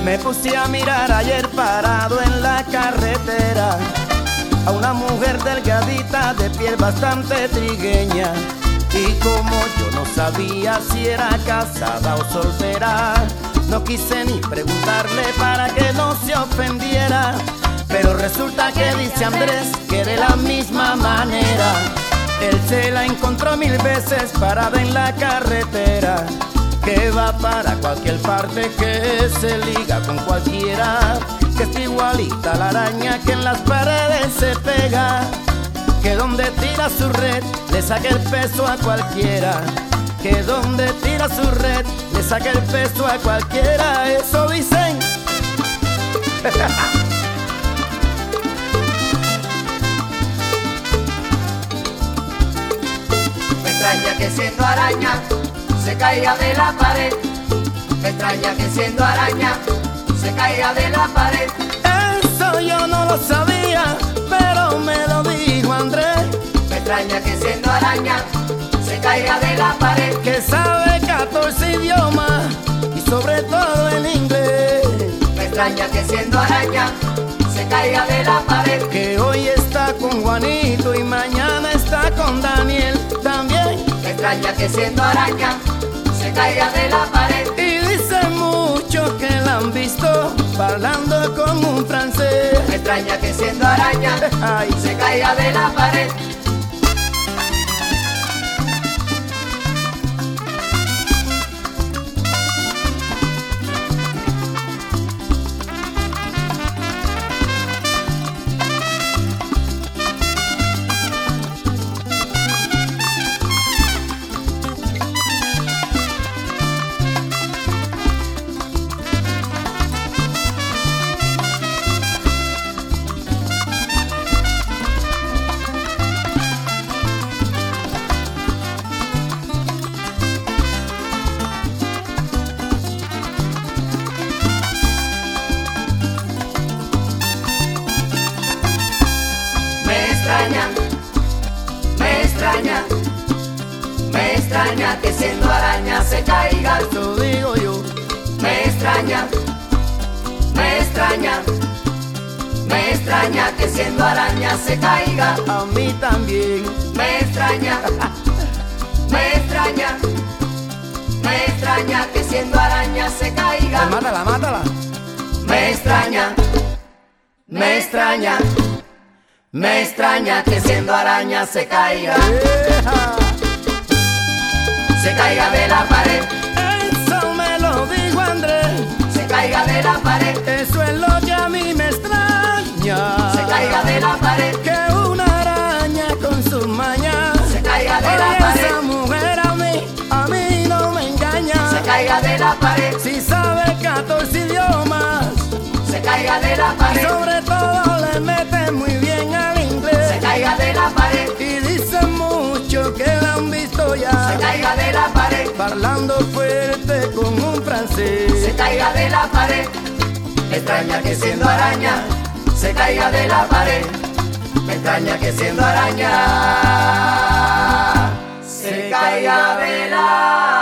Me puse a mirar ayer parado en la carretera a una mujer delgadita de piel bastante trigueña. Y como yo no sabía si era casada o soltera, no quise ni preguntarle para que no se ofendiera. Pero resulta que dice Andrés que de la misma manera él se la encontró 1000 veces parada en la carretera, que va para cualquier parte, que se liga con cualquiera, que es igualita a la araña que en las paredes se pega, que donde tira su red le saca el peso a cualquiera, que donde tira su red le saca el peso a cualquiera. Eso dicen. Me extraña que siendo araña se caiga de la pared. Me extraña que siendo araña se caiga de la pared. Eso yo no lo sabía, pero me lo dijo Andrés. Me extraña que siendo araña se caiga de la pared. Que sabe 14 idiomas y sobre todo el inglés. Me extraña que siendo araña se caiga de la pared. Que hoy está con Juanito y mañana está con Daniel también. Me extraña que siendo araña se caiga de la pared. Y dicen mucho que la han visto bailando con un francés. Me extraña que siendo araña Ay. se caiga de la pared. Me extraña que siendo araña se caiga. Lo digo yo. Me extraña que siendo araña se caiga. A mí también. Me extraña que siendo araña se caiga. Mátala, mátala. Me extraña que siendo araña se caiga. Se caiga de la pared. Eso me lo dijo Andrés. Se caiga de la pared. Eso es lo que a mí me extraña. Se caiga de la pared. Que una araña con sus mañas se caiga de Oye, la pared. esa mujer a mí no me engaña. Se caiga de la pared. Si sabe 14 idiomas, se caiga de la pared. sobre todo le mete muy bien al inglés. Se caiga de la pared. Y dicen mucho que la han visto ya. Se caiga de la pared. Parlando fuerte con un francés. Se caiga de la pared. Me extraña que siendo araña se caiga de la pared. Me extraña que siendo araña se caiga de la